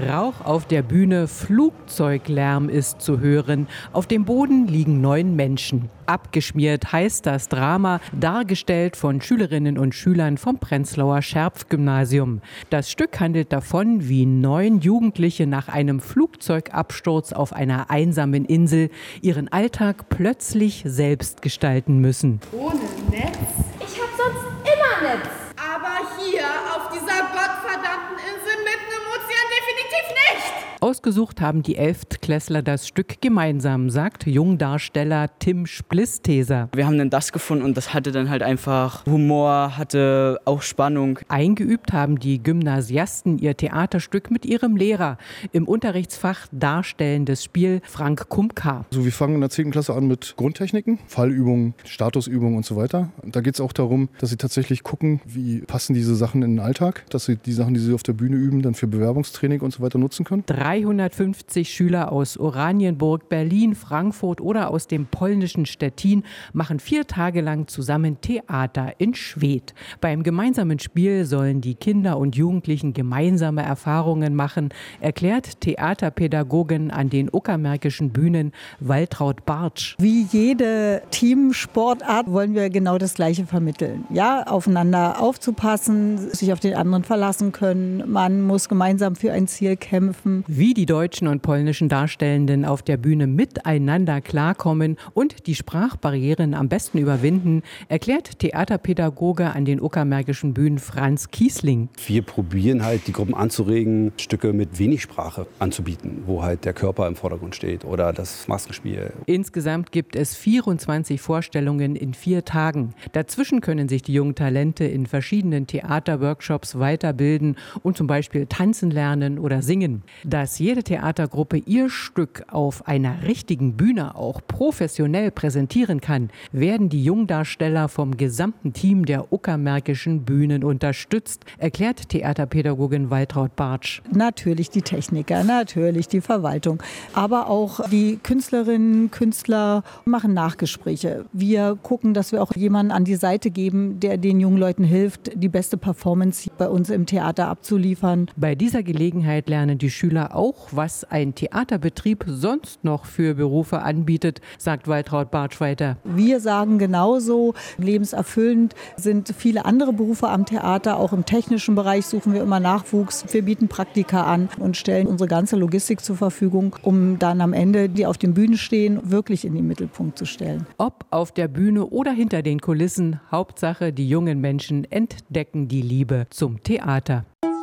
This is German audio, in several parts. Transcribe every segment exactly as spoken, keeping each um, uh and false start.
Rauch auf der Bühne, Flugzeuglärm ist zu hören. Auf dem Boden liegen neun Menschen. Abgeschmiert heißt das Drama, dargestellt von Schülerinnen und Schülern vom Prenzlauer Scherpf-Gymnasium. Das Stück handelt davon, wie neun Jugendliche nach einem Flugzeugabsturz auf einer einsamen Insel ihren Alltag plötzlich selbst gestalten müssen. Ohne Netz? Ich hab sonst immer Netz. Aber hier auf dieser gottverdammten Insel mitten im Ozean definitiv nicht. Ausgesucht haben die Elftklässler das Stück gemeinsam, sagt Jungdarsteller Tim Splisteser. Wir haben dann das gefunden und das hatte dann halt einfach Humor, hatte auch Spannung. Eingeübt haben die Gymnasiasten ihr Theaterstück mit ihrem Lehrer im Unterrichtsfach Darstellendes Spiel Frank Kumka. So, wir fangen in der zehnten Klasse an mit Grundtechniken, Fallübungen, Statusübungen und so weiter. Da geht es auch darum, dass sie tatsächlich gucken, wie passen diese Sachen in den Alltag, dass sie die Sachen, die sie auf der Bühne üben, dann für Bewerbungstraining und so weiter nutzen können. dreihundertfünfzig Schüler aus Oranienburg, Berlin, Frankfurt oder aus dem polnischen Stettin machen vier Tage lang zusammen Theater in Schwedt. Beim gemeinsamen Spiel sollen die Kinder und Jugendlichen gemeinsame Erfahrungen machen, erklärt Theaterpädagogin an den uckermärkischen Bühnen Waltraud Bartsch. Wie jede Teamsportart wollen wir genau das Gleiche vermitteln. Ja, aufeinander aufzupassen, sich auf den anderen verlassen können. Man muss gemeinsam für ein Ziel kämpfen. Wie die deutschen und polnischen Darstellenden auf der Bühne miteinander klarkommen und die Sprachbarrieren am besten überwinden, erklärt Theaterpädagoge an den uckermärkischen Bühnen Franz Kiesling. Wir probieren halt, die Gruppen anzuregen, Stücke mit wenig Sprache anzubieten, wo halt der Körper im Vordergrund steht oder das Maskenspiel. Insgesamt gibt es vierundzwanzig Vorstellungen in vier Tagen. Dazwischen können sich die jungen Talente in verschiedenen Theaterworkshops weiterbilden und zum Beispiel tanzen lernen oder singen. Dass jede Theatergruppe ihr Stück auf einer richtigen Bühne auch professionell präsentieren kann, werden die Jungdarsteller vom gesamten Team der uckermärkischen Bühnen unterstützt, erklärt Theaterpädagogin Waltraud Bartsch. Natürlich die Techniker, natürlich die Verwaltung, aber auch die Künstlerinnen, Künstler machen Nachgespräche. Wir gucken, dass wir auch jemanden an die Seite geben, der den jungen Leuten hilft, die beste Performance bei uns im Theater abzuliefern. Bei dieser Gelegenheit lernen die Schüler auch, was ein Theaterbetrieb sonst noch für Berufe anbietet, sagt Waltraud Bartsch weiter. Wir sagen genauso, lebenserfüllend sind viele andere Berufe am Theater. Auch im technischen Bereich suchen wir immer Nachwuchs. Wir bieten Praktika an und stellen unsere ganze Logistik zur Verfügung, um dann am Ende, die auf den Bühnen stehen, wirklich in den Mittelpunkt zu stellen. Ob auf der Bühne oder hinter den Kulissen, Hauptsache, die jungen Menschen entdecken die Liebe zum Theater.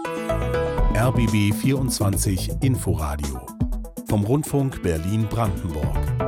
R B B vierundzwanzig Inforadio vom Rundfunk Berlin-Brandenburg.